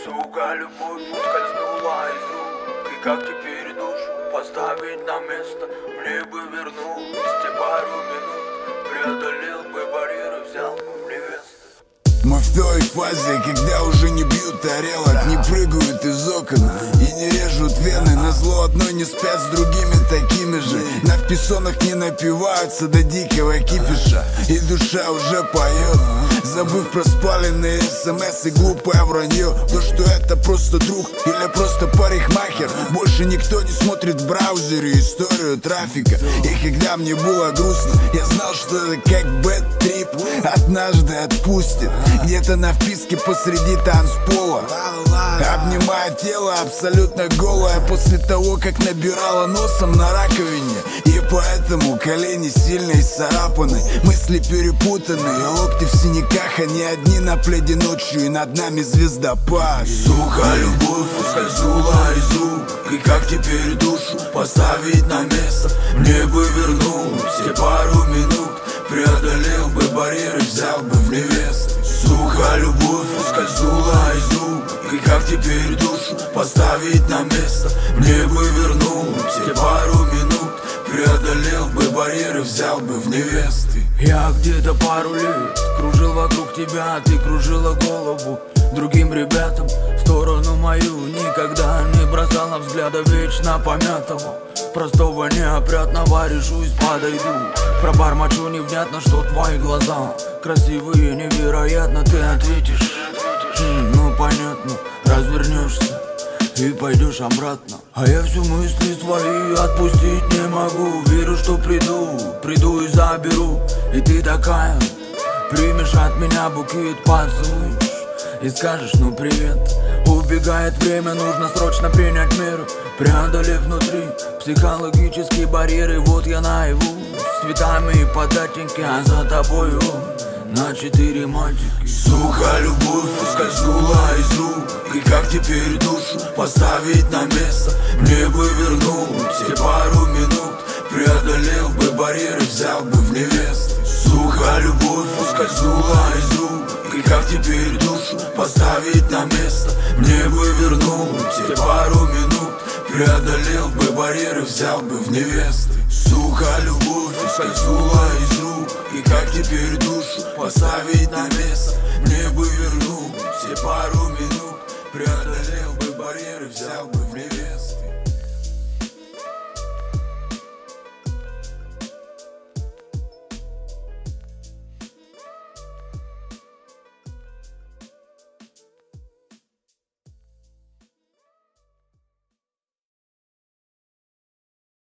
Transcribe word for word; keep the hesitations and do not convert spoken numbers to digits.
Сука, любовь ускользнула из рук. И как теперь душу поставить на место? Мне бы вернуть те пару минут, преодолел бы барьеры, взял бы в невесту. Мы в той фазе, когда уже не бьют тарелок, не прыгают из окон и не режут вены. Назло одной не спят с другими такими же. На вписонах не напиваются до дикого кипиша, и душа уже поет, забыв про спаленные смс и глупое вранье. То, что это просто друг или просто парикмахер. Больше никто не смотрит в браузере историю трафика. И когда мне было грустно, я знал, что это как бэд-трип однажды отпустит. Где-то на вписке посреди танцпола, обнимая тело абсолютно голое, после того, как набирала носом на раковине. И поэтому колени сильно исцарапаны, мысли перепутаны, локти в синяках, они одни на пледе ночью, и над нами звездопад. Сука, любовь ускользнула из рук. И как теперь душу поставить на место? Мне бы вернуть те пару минут, преодолел бы барьеры, взял бы в невесту. Сука, любовь ускользнула из рук. И как теперь душу поставить на место? Мне бы вернуть те пару минут, преодолел бы барьеры, взял бы в невесты. Я где-то пару лет кружил вокруг тебя, ты кружила голову другим ребятам. В сторону мою никогда не бросала взгляда вечно помятого, простого неопрятного. Решусь, подойду, пробормочу невнятно, что твои глаза красивые, невероятно. Ты ответишь, хм, ну понятно, развернешься и пойдешь обратно. А я всю мысли свои отпустить не могу. Верю, что приду, приду и заберу. И ты такая, примешь от меня букет, поцелуешь и скажешь, ну привет. Убегает время, нужно срочно принять меры, преодолев внутри психологические барьеры. Вот я наяву с цветами и податеньки, а за тобою на четыре мальчики. Сука, любовь ускользнула из рук. И как теперь душу поставить на место? Мне бы вернуть те пару минут, преодолел бы барьеры, взял бы в невесту. Сука, любовь ускользнула из рук. И как теперь душу поставить на место? Мне бы вернуть те пару минут, преодолел бы барьеры, взял бы в невесты. Сука, любовь ускользнула из рук. И как теперь душу поставить на место? Мне бы вернуть те пару минут, преодолел бы барьеры, взял бы в невесты.